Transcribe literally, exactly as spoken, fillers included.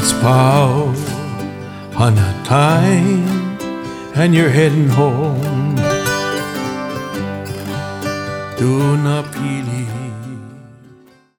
It's pow on a time and you're heading home. Do napili